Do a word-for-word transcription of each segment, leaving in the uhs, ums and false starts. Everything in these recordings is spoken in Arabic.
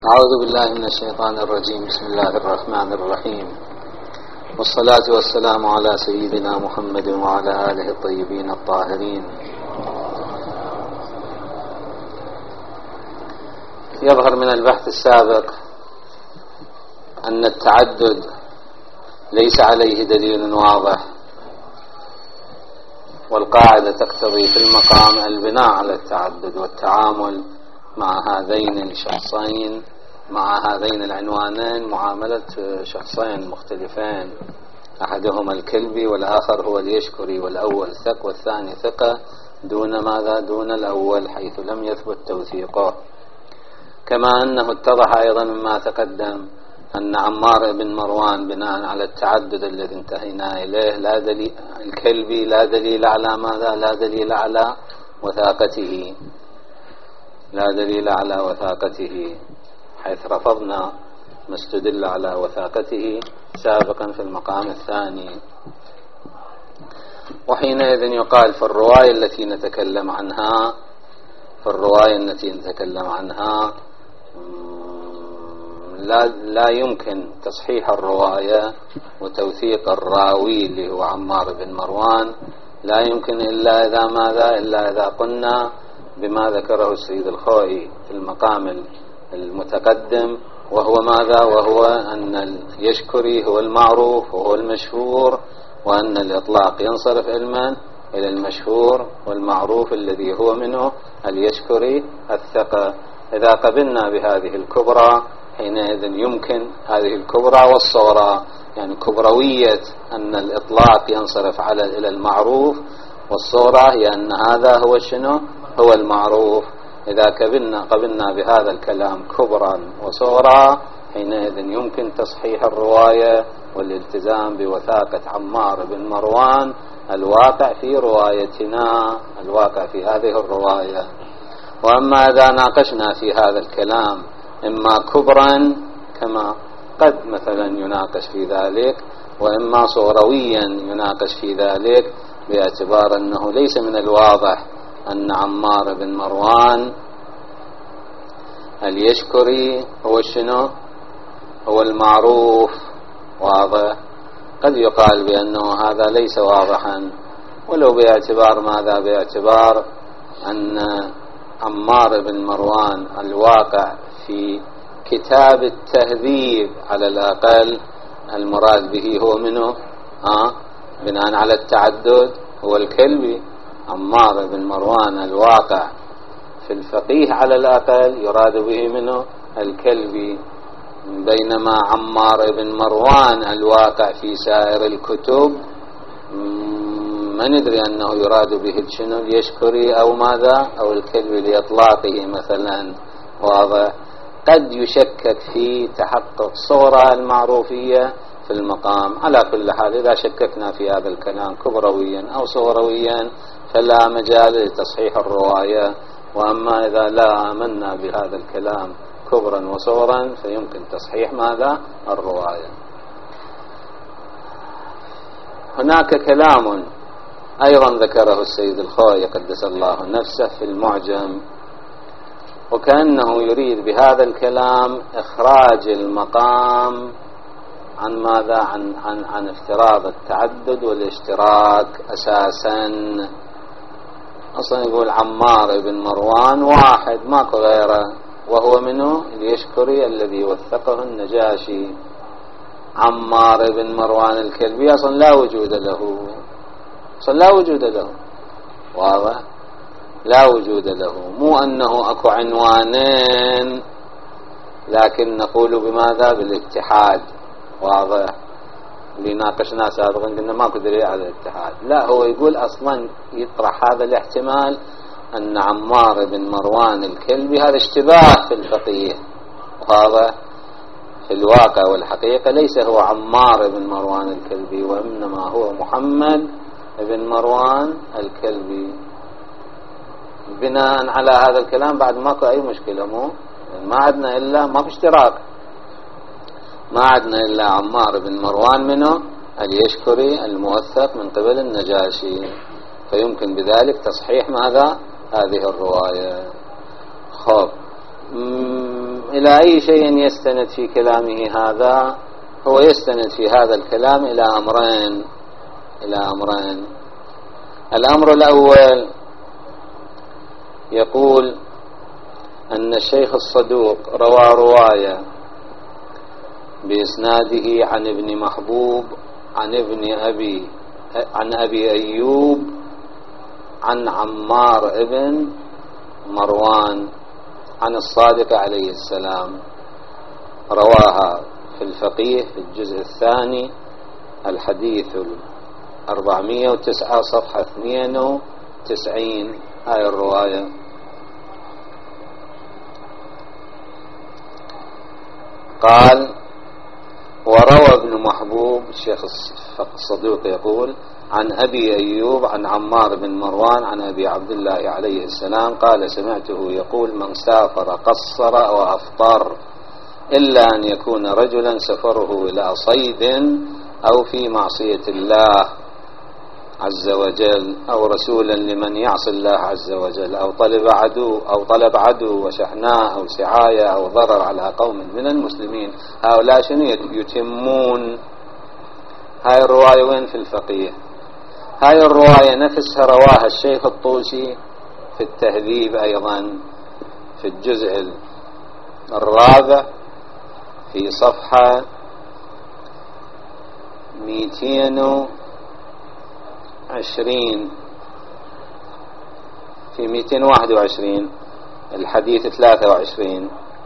أعوذ بالله من الشيطان الرجيم. بسم الله الرحمن الرحيم، والصلاة والسلام على سيدنا محمد وعلى آله الطيبين الطاهرين. يظهر من البحث السابق أن التعدد ليس عليه دليل واضح، والقاعدة تقتضي في المقام البناء على التعدد والتعامل مع هذين الشخصين مع هذين العنوانين معاملة شخصين مختلفين، أحدهما الكلبي والآخر هو اليشكري، والأول ثق والثاني ثقة دون ماذا؟ دون الأول، حيث لم يثبت توثيقه. كما أنه اتضح أيضا مما تقدم أن عمار بن مروان بناء على التعدد الذي انتهينا إليه لا دليل، الكلبي لا دليل على ماذا؟ لا دليل على وثاقته، لا دليل على وثاقته، حيث رفضنا ما استدل على وثاقته سابقا في المقام الثاني. وحينئذ يقال في الرواية التي نتكلم عنها في الرواية التي نتكلم عنها لا, لا يمكن تصحيح الرواية وتوثيق الراوي اللي هو عمار بن مروان، لا يمكن إلا إذا ماذا؟ إلا إذا قلنا بما ذكره السيد الخوئي في المقام المتقدم، وهو ماذا؟ وهو أن اليشكري هو المعروف وهو المشهور، وأن الإطلاق ينصرف علما إلى المشهور والمعروف الذي هو منه اليشكري الثقة. إذا قبلنا بهذه الكبرى حينئذ يمكن هذه الكبرى والصغرى، يعني كبروية أن الإطلاق ينصرف على إلى المعروف، والصغرى هي أن هذا هو شنو؟ هو المعروف. إذا قبلنا قبلنا بهذا الكلام كبرا وصغرى حينئذ يمكن تصحيح الرواية والالتزام بوثاقة عمار بن مروان الواقع في روايتنا، الواقع في هذه الرواية. وأما إذا ناقشنا في هذا الكلام إما كبرا كما قد مثلا يناقش في ذلك، وإما صغرويا يناقش في ذلك، باعتبار أنه ليس من الواضح أن عمار بن مروان اليشكري هو شنو؟ هو المعروف واضح. قد يقال بأنه هذا ليس واضحا، ولو باعتبار ماذا؟ باعتبار أن عمار بن مروان الواقع في كتاب التهذيب على الأقل المراد به هو منه آه بناء على التعدد هو الكلبي. عمار بن مروان الواقع في الفقيه على الأقل يراد به منه الكلبي، بينما عمار بن مروان الواقع في سائر الكتب ما ندري أنه يراد به شنو؟ اليشكري أو ماذا؟ أو الكلبي لإطلاقه مثلا، واضح. قد يشكك في تحقق صورة المعروفية في المقام. على كل حال إذا شككنا في هذا الكلام كبرويا أو صغرويا فلا مجال لتصحيح الرواية، وأما إذا لا آمنا بهذا الكلام كبرا وصغرا فيمكن تصحيح ماذا؟ الرواية. هناك كلام أيضا ذكره السيد الخوئي قدس الله نفسه في المعجم، وكأنه يريد بهذا الكلام إخراج المقام عن ماذا؟ عن, عن, عن افتراض التعدد والاشتراك أساسا. أصلا يقول عمار بن مروان واحد ماكو غيره، وهو منه اليشكري الذي وثقه النجاشي. عمار بن مروان الكلبي أصلا لا وجود له، أصلا لا وجود له، واضح؟ لا وجود له. مو أنه أكو عنوانين لكن نقول بماذا؟ بالاتحاد، واضح؟ اللي ناقشناه سابقا قلنا ماكو دليل على الاتحاد. لا، هو يقول أصلا يطرح هذا الاحتمال أن عمار بن مروان الكلبي هذا اشتباه في الفقيه، واضح؟ في الواقع والحقيقة ليس هو عمار بن مروان الكلبي، وإنما هو محمد بن مروان الكلبي. بناء على هذا الكلام بعد ماكو أي مشكلة، مو ما عدنا إلا ما في اشتراك، ما عدنا إلا عمار بن مروان منه اليشكري الموثق من قبل النجاشي، فيمكن بذلك تصحيح ماذا؟ هذه الرواية. خب إلى أي شيء يستند في كلامه هذا؟ هو يستند في هذا الكلام إلى أمرين إلى أمرين الأمر الأول يقول أن الشيخ الصدوق روى رواية بإسناده عن ابن محبوب عن ابن أبي عن أبي أيوب عن عمار ابن مروان عن الصادق عليه السلام، رواها في الفقيه في الجزء الثاني الحديث الأربعمائة وتسعة صفحة اثنين وتسعين. هاي الرواية. قال: وروى ابن محبوب الشيخ الصدوق يقول عن أبي أيوب عن عمار بن مروان عن أبي عبد الله عليه السلام قال: سمعته يقول: من سافر قصر وأفطر إلا أن يكون رجلا سفره إلى صيد أو في معصية الله عز وجل أو رسولا لمن يعصي الله عز وجل أو طلب عدو أو طلب عدو وشحناء أو سعاية أو ضرر على قوم من المسلمين. هؤلاء شنو يتمون؟ هاي الرواية وين في الفقيه؟ هاي الرواية نفسها رواها الشيخ الطوسي في التهذيب أيضا في الجزء الرابع في صفحة مئتين وعشرين في مئتين وواحد وعشرين الحديث ثلاثة وعشرين.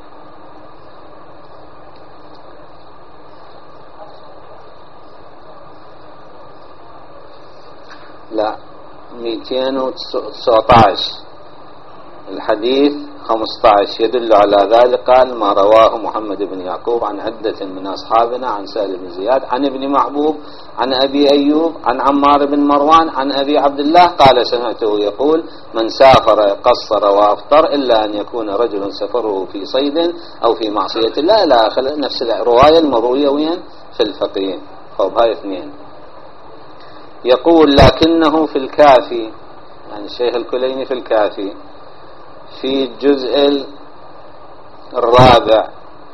لا مئتين وتسعة عشر الحديث خمسة عشر يدل على ذلك. قال: ما رواه محمد بن يعقوب عن عدة من أصحابنا عن سهل بن زياد عن ابن محبوب عن أبي أيوب عن عمار بن مروان عن أبي عبد الله قال: سمعته يقول: من سافر قصر وأفطر إلا أن يكون رجل سفره في صيد أو في معصية الله إلى آخر. نفس الرواية المروية وين في الفقيه. خب هاي اثنين. يقول: لكنه في الكافي، يعني الشيخ الكليني في الكافي في الجزء الرابع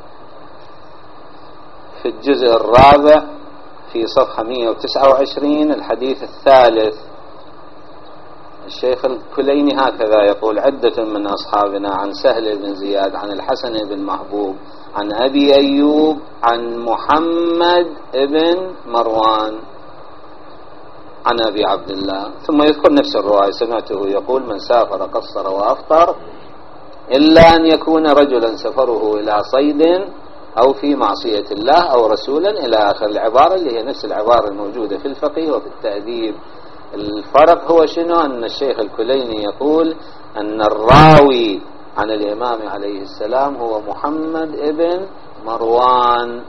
في الجزء الرابع في صفحة مئة وتسعة وعشرين الحديث الثالث الشيخ الكليني هكذا يقول: عدة من أصحابنا عن سهل بن زياد عن الحسن بن محبوب عن أبي أيوب عن محمد بن مروان عن أبي عبد الله. ثم يذكر نفس الرواية: سمعته يقول: من سافر قصر وأفطر إلا أن يكون رجلا سفره إلى صيد أو في معصية الله أو رسولا إلى آخر العبارة اللي هي نفس العبارة الموجودة في الفقيه وفي التأديب. الفرق هو شنو؟ أن الشيخ الكليني يقول أن الراوي عن الإمام عليه السلام هو محمد ابن مروان.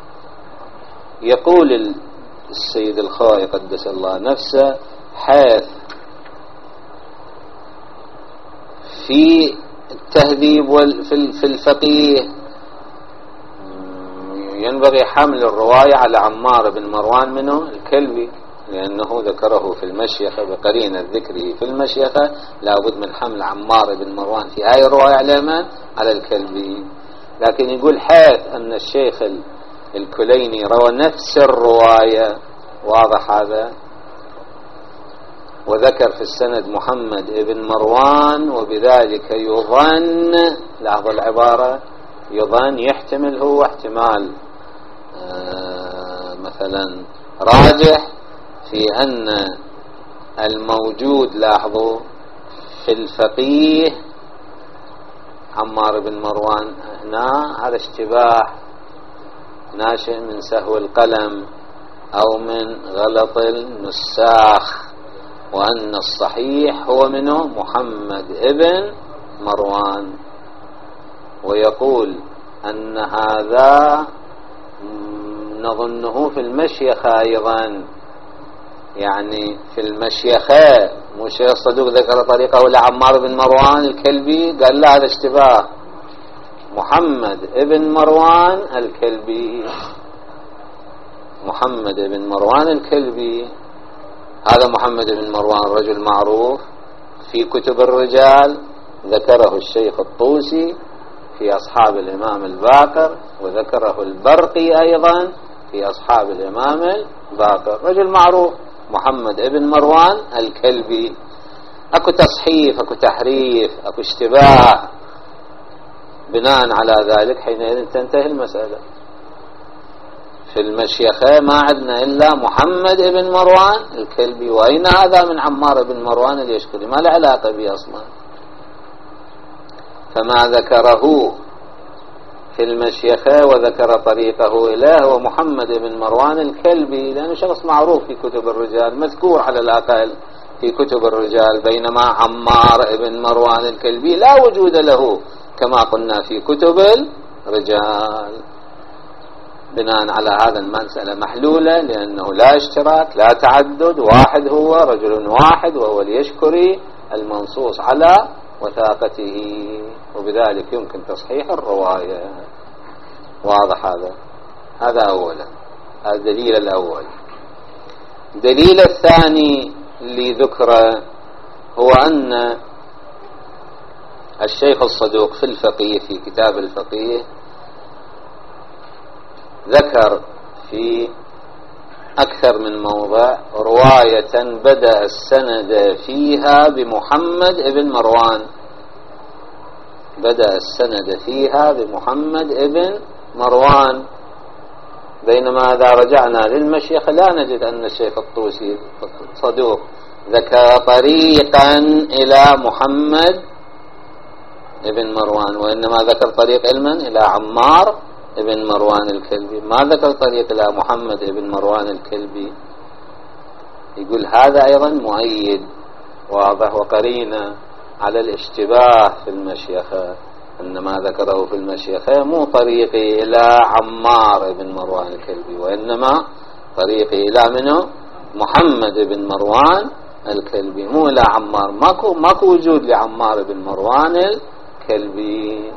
يقول السيد الخوئي قدس الله نفسه: حيث في التهذيب في الفقيه ينبغي حمل الرواية على عمار بن مروان منه الكلبي، لأنه ذكره في المشيخة بقرين ذكره في المشيخة، لابد من حمل عمار بن مروان في هاي الرواية على من؟ على الكلبي. لكن يقول حيث أن الشيخ الكليني روى نفس الرواية، واضح هذا، وذكر في السند محمد ابن مروان، وبذلك يظن، لاحظوا العبارة، يظن يحتمل هو احتمال آه مثلا راجح في أن الموجود، لاحظوا، في الفقيه عمار بن مروان هنا هذا اشتباه ناشئ من سهو القلم أو من غلط النساخ، وأن الصحيح هو منه محمد ابن مروان. ويقول أن هذا نظنه في المشيخة أيضا، يعني في المشيخة مو شيخ الصدوق ذكر طريقه لعمار بن مروان الكلبي، قال لا هذا اشتباه، محمد ابن مروان الكلبي، محمد بن مروان الكلبي. هذا محمد بن مروان رجل معروف في كتب الرجال، ذكره الشيخ الطوسي في أصحاب الإمام الباقر، وذكره البرقي أيضا في أصحاب الإمام الباقر. رجل معروف محمد ابن مروان الكلبي. أكو تصحيف، أكو تحريف، أكو اشتباه، بناء على ذلك حينئذ تنتهي المسألة. في المشيخة ما عندنا إلا محمد ابن مروان الكلبي، وأين هذا من عمار بن مروان اليشكري؟ ما له علاقة به أصلا. فما ذكره في المشيخة وذكر طريقه إليه هو محمد بن مروان الكلبي، لأنه شخص معروف في كتب الرجال، مذكور على الأقل في كتب الرجال، بينما عمار بن مروان الكلبي لا وجود له كما قلنا في كتب الرجال. بناء على هذا المسألة محلولة، لأنه لا اشتراك لا تعدد، واحد هو رجل واحد وهو اليشكري المنصوص على وثاقته، وبذلك يمكن تصحيح الرواية. واضح هذا؟ هذا أولا، هذا الدليل الأول. الدليل الثاني اللي ذكره هو أن الشيخ الصدوق في الفقيه في كتاب الفقيه ذكر في أكثر من موضع رواية بدأ السند فيها بمحمد ابن مروان، بدأ السند فيها بمحمد ابن مروان، بينما إذا رجعنا للمشيخ لا نجد أن الشيخ الطوسي صدوق ذكر طريقا إلى محمد ابن مروان، وإنما ذكر طريق علما إلى عمار ابن مروان الكلبي، ما ذكر طريق إلى محمد ابن مروان الكلبي. يقول هذا أيضا مؤيد واضح وقرينة على الاشتباه في المشيخة، أن ما ذكره في المشيخة مو طريقي إلى عمار ابن مروان الكلبي، وإنما طريقي إلى منه محمد ابن مروان الكلبي، مو إلى عمار. ماكو ماكو وجود لعمار ابن مروان الكلبي.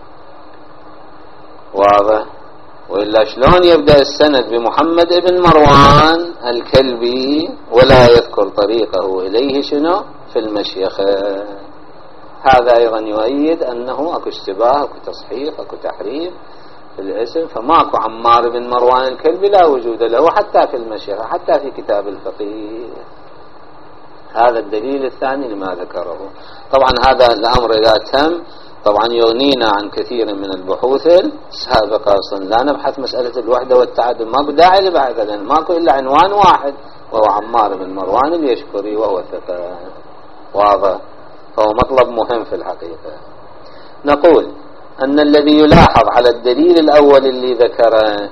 واضح؟ وإلا شلون يبدأ السند بمحمد ابن مروان الكلبي ولا يذكر طريقه إليه شنو في المشيخة؟ هذا أيضا يؤيد أنه أكو اشتباه، أكو تصحيح، أكو تحريف في الاسم. فماكو عمار بن مروان الكلبي لا وجود له حتى في المشيخة، حتى في كتاب الفقيه. هذا الدليل الثاني لما ذكره. طبعا هذا الأمر إذا تم طبعا يغنينا عن كثير من البحوث السابقة. أصلا لا نبحث مسألة الوحدة والتعدد، ماكو داعي لبحث، لأن ماكو إلا عنوان واحد وهو عمار بن مروان اليشكري وهو ثقة. واضح؟ فهو مطلب مهم في الحقيقة. نقول أن الذي يلاحظ على الدليل الأول اللي ذكره،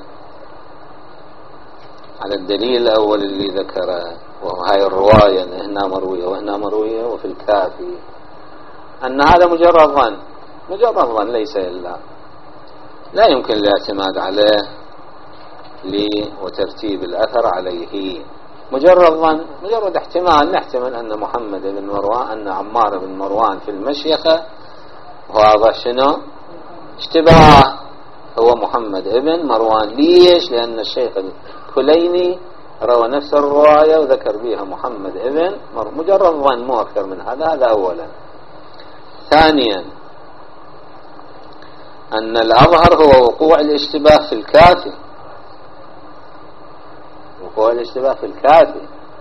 على الدليل الأول اللي ذكره وهي الرواية هنا مروية وهنا مروية وفي الكافي، أن هذا مجرد ظن، مجرد ظن ليس إلا، لا يمكن الاعتماد عليه لي وترتيب الأثر عليه. مجرد ظن، مجرد احتمال، نحتمل أن محمد بن مروان أن عمار بن مروان في المشيخة، وهذا شنو اشتباه، هو محمد بن مروان. ليش؟ لأن الشيخ الكليني روى نفس الرواية وذكر بها محمد بن مروان. مجرد ظن مو أكثر من هذا. هذا أولا. ثانيا أن الأظهر هو وقوع الاشتباه في الكافي، وقوع الاشتباه في الكافي.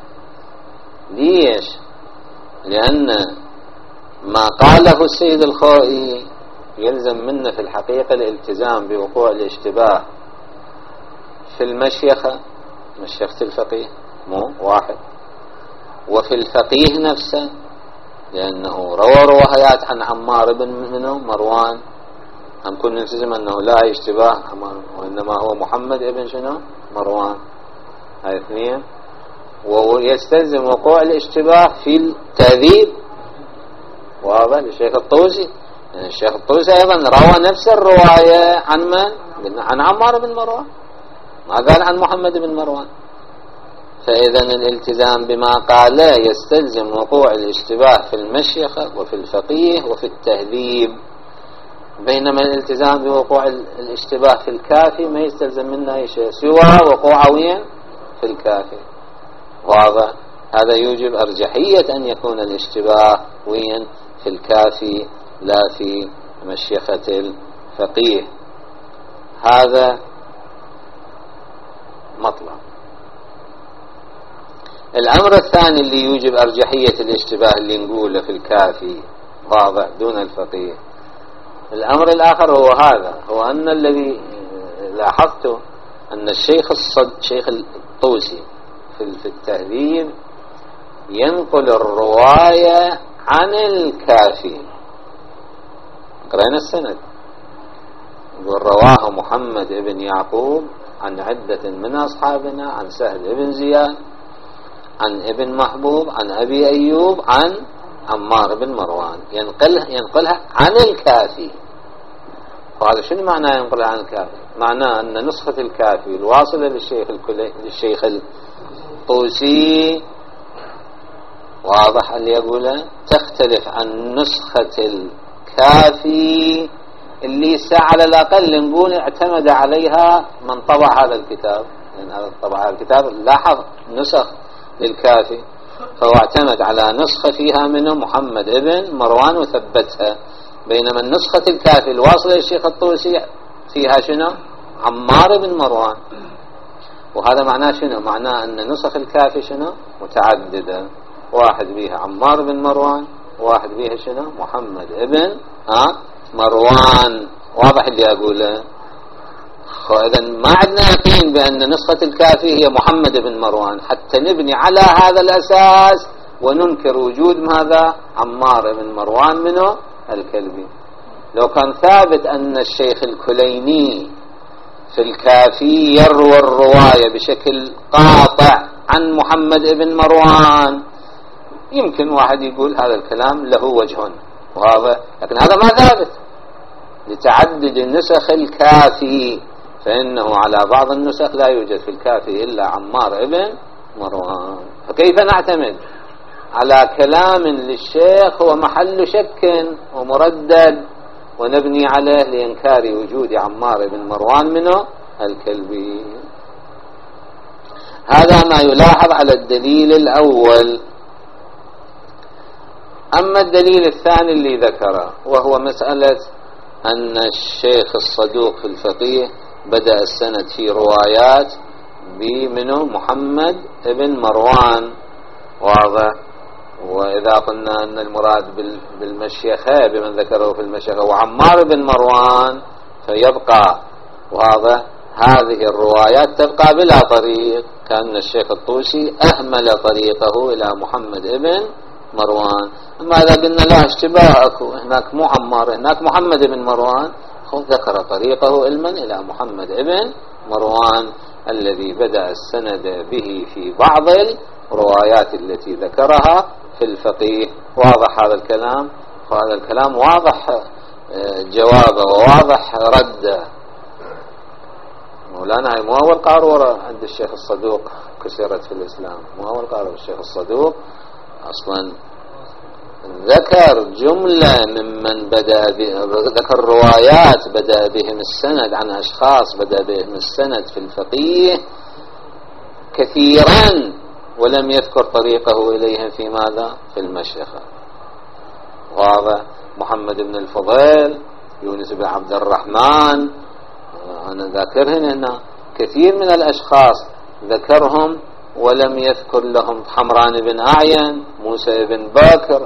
ليش؟ لأن ما قاله السيد الخوئي يلزم منه في الحقيقة الالتزام بوقوع الاشتباه في المشيخة، مشيخة الفقيه مو واحد، وفي الفقيه نفسه، لأنه روى روايات عن عمار بن منه مروان. هم كنا نلتزم أنه لا اشتباه وإنما هو محمد ابن شنو مروان. هاي اثنين. ويستلزم وقوع الاشتباه في التهذيب، وهذا للشيخ الطوسي، يعني الشيخ الطوسي أيضا روى نفس الرواية عن من؟ عن عمار بن مروان، ما قال عن محمد بن مروان. فإذا الالتزام بما قال يستلزم وقوع الاشتباه في المشيخة وفي الفقيه وفي التهذيب، بينما الالتزام بوقوع الاشتباه في الكافي ما يستلزم منه أي شيء سوى وقوع وين في الكافي. واضح؟ هذا يوجب أرجحية أن يكون الاشتباه وين في الكافي لا في مشيخة فقيه، هذا مطلب. الأمر الثاني اللي يوجب أرجحية الاشتباه اللي نقوله في الكافي واضح دون الفقيه. الأمر الآخر هو هذا، هو أن الذي لاحظته أن الشيخ الصد شيخ الطوسي في التهذيب ينقل الرواية عن الكافي. قرأنا السند يقول رواه محمد بن يعقوب عن عدة من أصحابنا عن سهل بن زياد عن ابن محبوب عن أبي أيوب عن عمار بن مروان، ينقلها, ينقلها عن الكافي. وهذا شنو معناه ينقلها عن الكافي؟ معناه أن نسخة الكافي الواصلة للشيخ الكلي للشيخ الطوسي واضح اللي يقوله تختلف عن نسخة الكافي اللي على الأقل نقول اعتمد عليها من طبع هذا الكتاب، لأن هذا طبع هذا الكتاب لاحظ نسخ للكافي، فهو اعتمد على نسخة فيها منه محمد ابن مروان وثبتها، بينما النسخة الكافي الواصلة للشيخ الطوسي فيها شنو؟ عمار بن مروان. وهذا معناه شنو؟ معناه أن نسخ الكافي شنو؟ متعددة، واحد بيها عمار بن مروان، واحد بيها شنو؟ محمد ابن ها مروان. واضح اللي أقوله؟ إذا ما عندنا يقين بأن نسخة الكافي هي محمد بن مروان حتى نبني على هذا الأساس وننكر وجود ماذا؟ عمار بن مروان منه الكلبي. لو كان ثابت أن الشيخ الكليني في الكافي يروى الرواية بشكل قاطع عن محمد بن مروان يمكن واحد يقول هذا الكلام له وجه وهذا، لكن هذا ما ثابت لتعدد النسخ الكافي، فإنه على بعض النسخ لا يوجد في الكافي إلا عمار ابن مروان. فكيف نعتمد على كلام للشيخ هو محل شك ومردد ونبني عليه لإنكار وجود عمار بن مروان منه الكلبي؟ هذا ما يلاحظ على الدليل الأول. أما الدليل الثاني اللي ذكره وهو مسألة أن الشيخ الصدوق في الفقيه بدأ السند في روايات بمنه محمد ابن مروان واضح. وإذا قلنا أن المراد بالمشيخة بمن ذكره في المشيخة وعمار بن مروان فيبقى واضح هذه الروايات تبقى بلا طريق، كان الشيخ الطوسي أهمل طريقه إلى محمد ابن مروان. أما إذا قلنا لا اشتباه أكو هناك مو عمار هناك محمد بن مروان، ذكر طريقه علما إلى محمد ابن مروان الذي بدأ السند به في بعض الروايات التي ذكرها في الفقيه. واضح هذا الكلام؟ وهذا الكلام واضح جوابه وواضح رده. مولانا مو أول قارورة عند الشيخ الصدوق كسرت في الإسلام، مو أول قارورة. الشيخ الصدوق أصلا ذكر جملة ممن بدأ ذكر روايات بدأ بهم السند عن أشخاص بدأ بهم السند في الفقيه كثيرا ولم يذكر طريقه إليهم في ماذا؟ في المشيخة. واضح؟ محمد بن الفضيل، يونس بن عبد الرحمن، أنا ذاكرهن هنا كثير من الأشخاص ذكرهم ولم يذكر لهم حمران بن أعين، موسى بن باكر،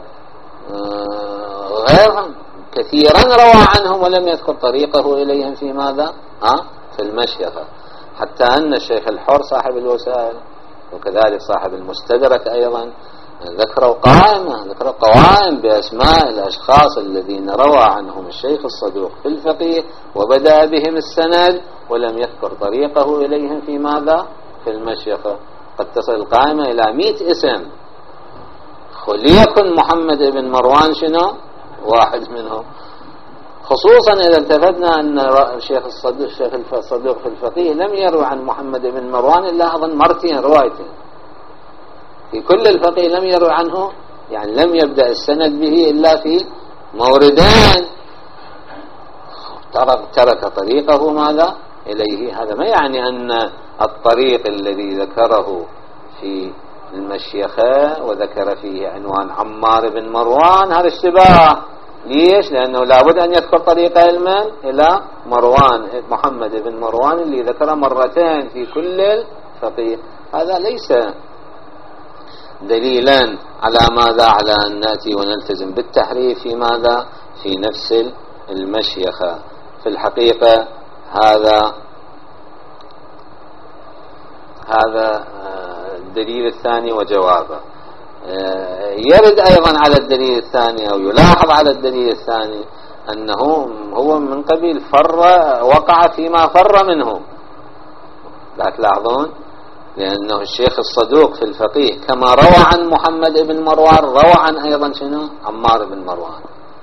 غيرهم كثيرا روى عنهم ولم يذكر طريقه إليهم في ماذا؟ ها؟ في المشيخة. حتى أن الشيخ الحر صاحب الوسائل وكذلك صاحب المستدرك أيضا ذكروا قائمة ذكروا قوائم بأسماء الأشخاص الذين روى عنهم الشيخ الصدوق في الفقيه وبدأ بهم السند ولم يذكر طريقه إليهم في ماذا؟ في المشيخة. قد تصل القائمة إلى مئة اسم، وليكن محمد بن مروان شنو؟ واحد منهم. خصوصا إذا التفتنا أن الشيخ الصدوق الشيخ الصدوق في الفقيه لم يروي عن محمد بن مروان إلا أظن مرتين روايتين في كل الفقيه، لم يروي عنه يعني لم يبدأ السند به إلا في موردين، ترك, ترك طريقه ماذا إليه. هذا ما يعني أن الطريق الذي ذكره في المشيخة وذكر فيه عنوان عمار بن مروان هذا اشتباه، ليش؟ لأنه لابد أن يذكر طريق علما إلى مروان محمد بن مروان اللي ذكر مرتين في كل الفقيه. هذا ليس دليلا على ماذا؟ على أن نأتي ونلتزم بالتحريف في ماذا؟ في نفس المشيخة. في الحقيقة هذا هذا الدليل الثاني وجوابه. يرد أيضا على الدليل الثاني أو يلاحظ على الدليل الثاني أنه هو من قبيل فر وقع فيما فر منه. لا تلاحظون؟ لأنه الشيخ الصدوق في الفقيه كما روى عن محمد بن مروان روى عن أيضا شنو؟ عمار بن مروان.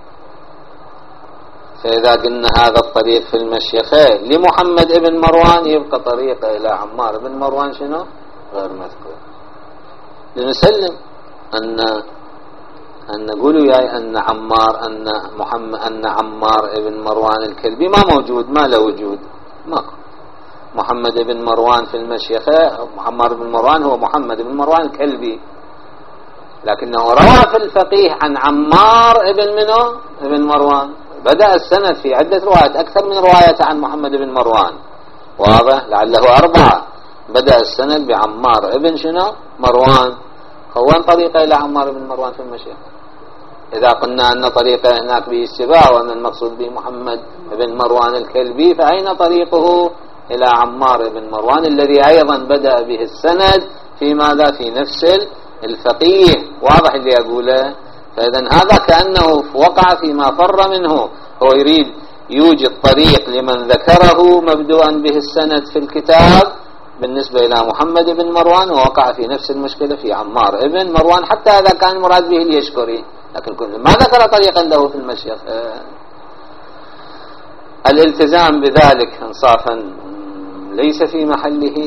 فإذا قلنا هذا الطريق في المشيخة لمحمد بن مروان يبقى طريقه إلى عمار بن مروان شنو؟ غير مذكور. لنسلم أن أن نقول يا أن عمار أن محمد أن عمار بن مروان الكلبي ما موجود، ما له وجود، ما محمد بن مروان في المشيخة. عمار بن مروان هو محمد بن مروان الكلبي، لكنه روى في الفقيه عن عمار بن منو؟ بن مروان. بدأ السند في عدة روايات أكثر من رواية عن محمد بن مروان، واضح؟ لعله أربعة. بدأ السند بعمار بن شنو؟ مروان. هو طريقه إلى عمار بن مروان في المشيخة. إذا قلنا أن طريقه هناك به اشتباه وأن المقصود به محمد بن مروان الكلبي، فأين طريقه إلى عمار بن مروان الذي أيضا بدأ به السند في ماذا؟ في نفس الفقيه. واضح اللي أقوله؟ فإذا هذا كأنه وقع فيما فر منه. هو يريد يوجد طريق لمن ذكره مبدوءا به السند في الكتاب بالنسبة إلى محمد بن مروان، ووقع في نفس المشكلة في عمار بن مروان، حتى إذا كان مراد به اليشكري، لكن ما ذكر طريقا له في المشيخ. الالتزام بذلك انصافا ليس في محله.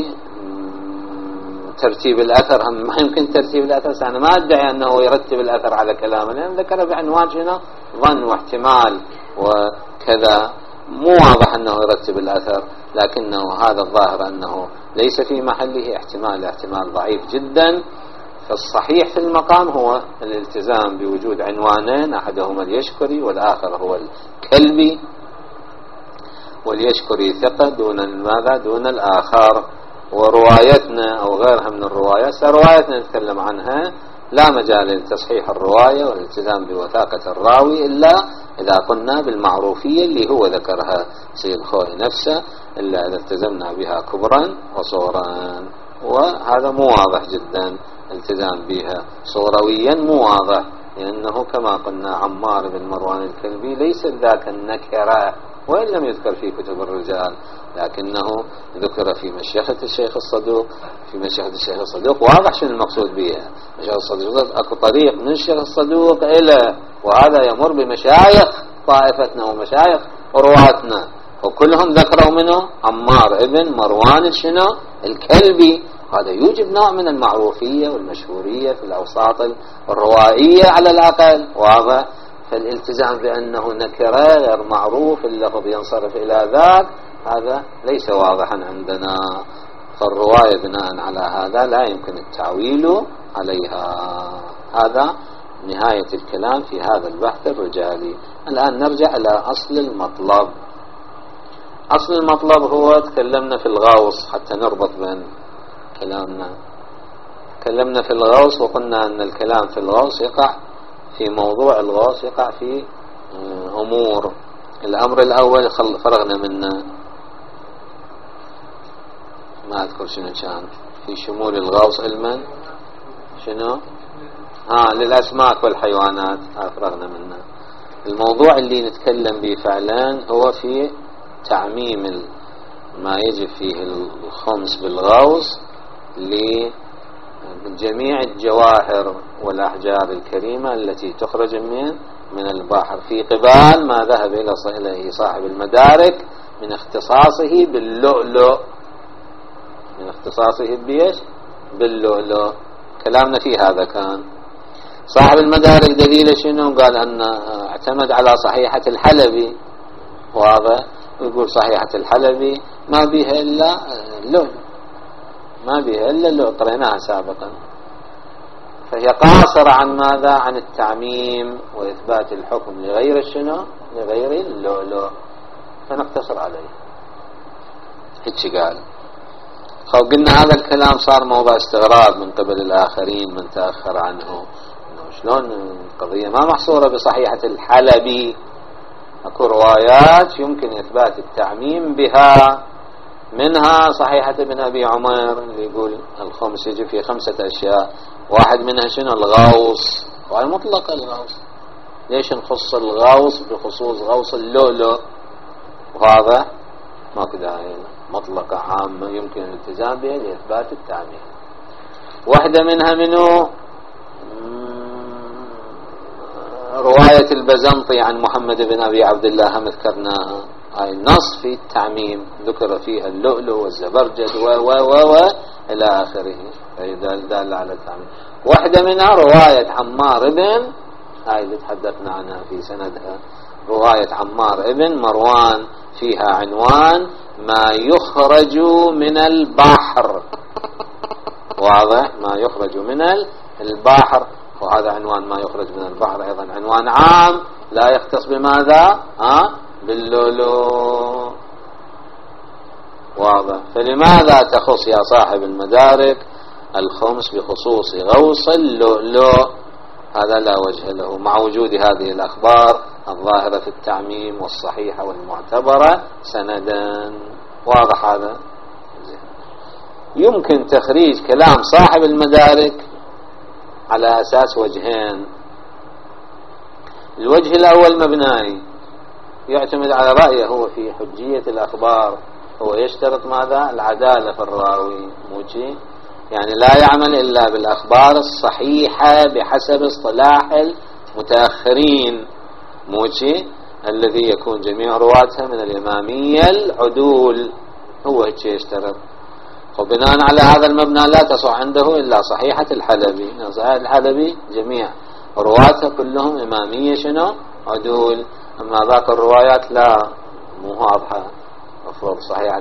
ترتيب الأثر ما يمكن ترتيب الأثر. أنا ما أدعي أنه يرتب الأثر على كلامه، لأن ذكر بعنوان هنا ظن واحتمال وكذا، مو واضح أنه يرتب الأثر، لكنه هذا الظاهر أنه ليس في محله. احتمال احتمال ضعيف جدا. فالصحيح في المقام هو الالتزام بوجود عنوانين، أحدهما اليشكري والآخر هو الكلبي، واليشكري ثقة دون ماذا؟ دون الآخر. وروايتنا أو غيرها من الروايات، روايتنا نتكلم عنها لا مجال لتصحيح الرواية والالتزام بوثاقة الراوي إلا إذا قلنا بالمعروفية اللي هو ذكرها سيد خوي نفسه، إلا إذا التزمنا بها كبرا وصورا. وهذا مو واضح جدا التزام بها صورويا، مو واضح، لأنه كما قلنا عمار بن مروان الكلبي ليس ذاك النكرة، وإن لم يذكر في كتب الرجال، لكنه ذكر في مشيخة الشيخ الصدوق. في مشيخة الشيخ الصدوق واضح شنو المقصود بها. مشيخة الصدوق أكو طريق من الشيخ الصدوق إلى، وهذا يمر بمشايخ طائفتنا ومشايخ رواتنا، وكلهم ذكروا منه عمار ابن مروان شنو؟ الكلبي. هذا يوجب نوع من المعروفية والمشهورية في الأوساط الروائية على الأقل، واضح. فالالتزام بأنه نكرة غير معروف اللفظ ينصرف إلى ذاك، هذا ليس واضحا عندنا. فالرواية بناء على هذا لا يمكن التعويل عليها. هذا نهاية الكلام في هذا البحث الرجالي. الآن نرجع إلى أصل المطلب. أصل المطلب هو تكلمنا في الغوص حتى نربط بين كلامنا. تكلمنا في الغوص وقلنا أن الكلام في الغوص يقع في موضوع الغوص يقع في أمور. الأمر الأول فرغنا منه، ما أذكر شنو كان في شمول الغوص علما شنو ها للأسماك والحيوانات، فرغنا منه. الموضوع اللي نتكلم به فعلا هو في تعميم ما يجب فيه الخمس بالغوص لجميع الجواهر والأحجار الكريمة التي تخرج من من البحر، في قبال ما ذهب إليه صاحب المدارك من اختصاصه باللؤلؤ، من اختصاصه بيش باللؤلؤ. كلامنا في هذا كان. صاحب المدارك دليل شنو؟ قال أن اعتمد على صحيحة الحلبي، واضح، ويقول صحيحة الحلبي ما بها إلا اللؤلؤ، ما بها إلا اللؤلؤ، قرأناها سابقا. فهي قاصرة عن ماذا؟ عن التعميم وإثبات الحكم لغير الشنو؟ لغير اللؤلؤ، فنقتصر عليه. هيك قال. خو قلنا هذا الكلام صار موضع استغراب من قبل الآخرين من تأخر عنه، شلون القضية ما محصورة بصحيحة الحلبي، اكو روايات يمكن إثبات التعميم بها، منها صحيحة ابن أبي عمر اللي يقول الخمس يجي في خمسة أشياء، واحد منها شنو؟ الغوص، وهي مطلق الغوص، ليش نخص الغوص بخصوص غوص اللؤلؤ؟ وهذا ما كده مطلقة عامة يمكن الالتزام بها لإثبات التعميم. واحدة منها منه رواية البزنطي عن محمد بن أبي عبد الله هم ذكرناها، هاي النص في التعميم ذكر فيها اللؤلؤ والزبرجد و و و و إلى آخره، دال على التعميم. واحدة منها رواية عمار بن، هاي اللي تحدثنا عنها في سندها، رواية عمار بن مروان فيها عنوان ما يخرج من البحر، واضح؟ ما يخرج من البحر، وهذا عنوان ما يخرج من البحر أيضا عنوان عام لا يختص بماذا؟ ها؟ باللؤلؤ، واضح؟ فلماذا تخص يا صاحب المدارك الخمس بخصوص غوص اللؤلؤ؟ هذا لا وجه له مع وجود هذه الأخبار الظاهرة في التعميم والصحيحة والمعتبرة سندا. واضح هذا؟ يمكن تخريج كلام صاحب المدارك على أساس وجهين. الوجه الأول مبنائي، يعتمد على رأيه هو في حجية الأخبار، هو يشترط ماذا؟ العدالة في الراوي، موجي يعني لا يعمل إلا بالأخبار الصحيحة بحسب اصطلاح المتأخرين، موجي الذي يكون جميع رواتها من الإمامية العدول، هو هيك يشترط. وبناء على هذا المبنى لا تصح عنده إلا صحيحة الحلبي، صحيحة الحلبي جميع رواتها كلهم إمامية شنو؟ عدول. أما ذاك الروايات لا، مو واضحة، مفروض صحيحة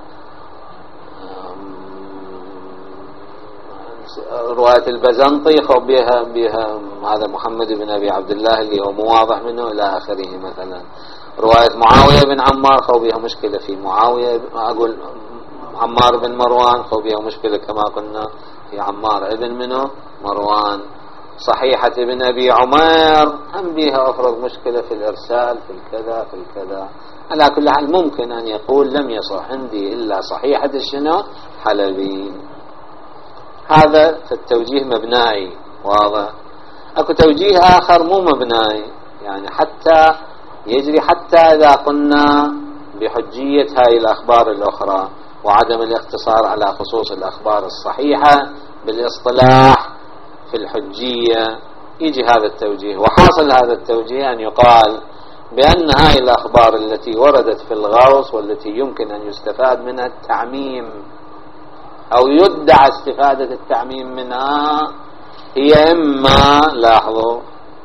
رواية البزنطي خو بها بها هذا محمد بن أبي عبد الله اللي هو مو واضح منه إلى آخره. مثلا رواية معاوية بن عمار خو بها مشكلة في معاوية، أقول عمار بن مروان خو بها مشكلة كما قلنا في عمار ابن منه مروان. صحيحة ابن أبي عمر هم بها أفرض مشكلة في الإرسال في الكذا في الكذا. على كل حال ممكن أن يقول لم يصح عندي إلا صحيحة الشنو؟ حلبي. هذا في التوجيه مبنائي، واضح. أكو توجيه آخر مو مبنائي، يعني حتى يجري حتى إذا قلنا بحجية هاي الأخبار الأخرى وعدم الاقتصار على خصوص الأخبار الصحيحة بالاصطلاح في الحجية، يجي هذا التوجيه. وحاصل هذا التوجيه أن يقال بأن هاي الأخبار التي وردت في الغوص والتي يمكن أن يستفاد منها التعميم أو يدعى استفادة التعميم منها هي إما، لاحظوا،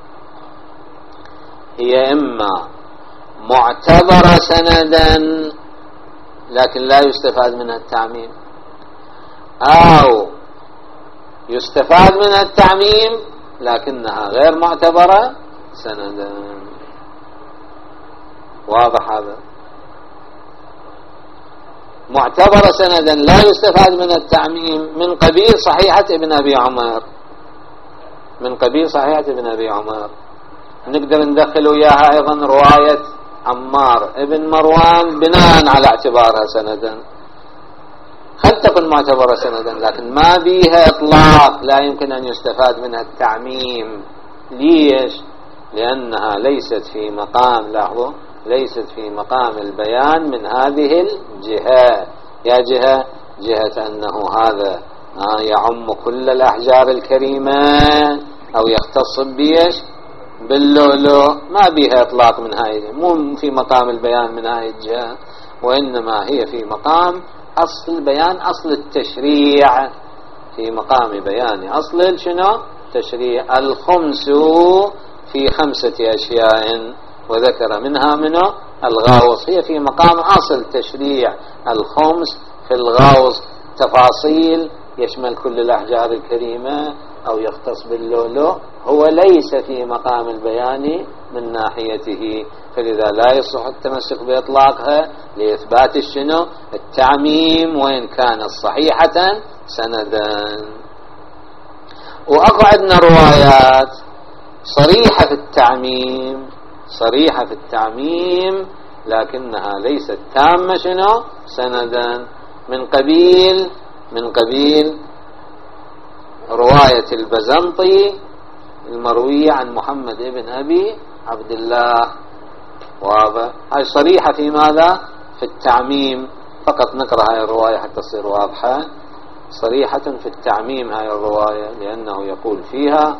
هي إما معتبرة سندا لكن لا يستفاد منها التعميم، أو يستفاد منها التعميم لكنها غير معتبرة سندا. واضح هذا؟ معتبرة سندا لا يستفاد من التعميم من قبيل صحيحة ابن أبي عمر، من قبيل صحيحة ابن أبي عمر. نقدر ندخل وياها أيضا رواية عمار ابن مروان بناء على اعتبارها سندا، قد تكون معتبرة سندا لكن ما بيها إطلاق لا يمكن أن يستفاد منها التعميم. ليش؟ لأنها ليست في مقام، لاحظوا، ليست في مقام البيان من هذه الجهة. يا جهة جهة أنه هذا يعم كل الأحجار الكريمة أو يختص بيش باللؤلؤ، ما بها إطلاق من هاي، مو في مقام البيان من هاي الجهة، وإنما هي في مقام أصل بيان أصل التشريع، في مقام بيان أصل شنو؟ تشريع. الخمس في خمسة أشياء وذكر منها منه الغوص، هي في مقام أصل تشريع. الخمس في الغوص تفاصيل يشمل كل الأحجار الكريمة أو يختص باللؤلؤ هو ليس في مقام البيان من ناحيته، فلذا لا يصح التمسك بإطلاقها لإثبات الشنو التعميم وإن كانت صحيحة سندا. وأقع عندنا روايات صريحة في التعميم صريحة في التعميم لكنها ليست تامة شنو سندا، من قبيل من قبيل رواية البزنطي المروية عن محمد ابن أبي عبد الله، واضح؟ هاي صريحة في ماذا؟ في التعميم. فقط نقرأ هاي الرواية حتى تصير واضحة. صريحة في التعميم هاي الرواية، لأنه يقول فيها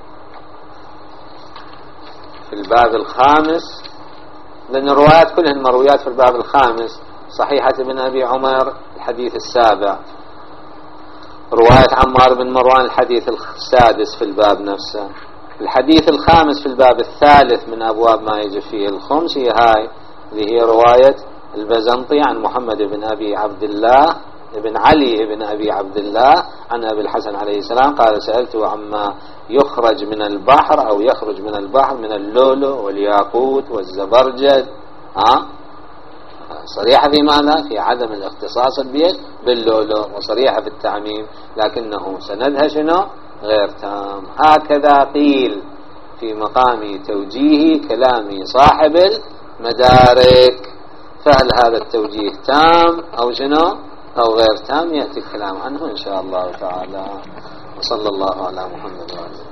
في الباب الخامس، لأن الروايات كلها مرويات في الباب الخامس. صحيحة ابن أبي عمر الحديث السابع، رواية عمار بن مروان الحديث السادس في الباب نفسه، الحديث الخامس في الباب الثالث من أبواب ما يجب فيه الخمس هي هاي اللي هي رواية البزنطي عن محمد بن أبي عبد الله ابن علي ابن أبي عبد الله عن أبي الحسن عليه السلام قال سألته عما يخرج من البحر أو يخرج من البحر من اللؤلؤ والياقوت والزبرجد. ها صريحة في ماذا؟ في عدم الاختصاص البيت باللؤلؤ، وصريحة في التعميم لكنه سندها شنو غير تام. هكذا قيل في مقام توجيه كلام صاحب المدارك. فهل هذا التوجيه تام أو شنو أو غير تام يأتي الكلام عنه إن شاء الله تعالى. وصلى الله على محمد وعلى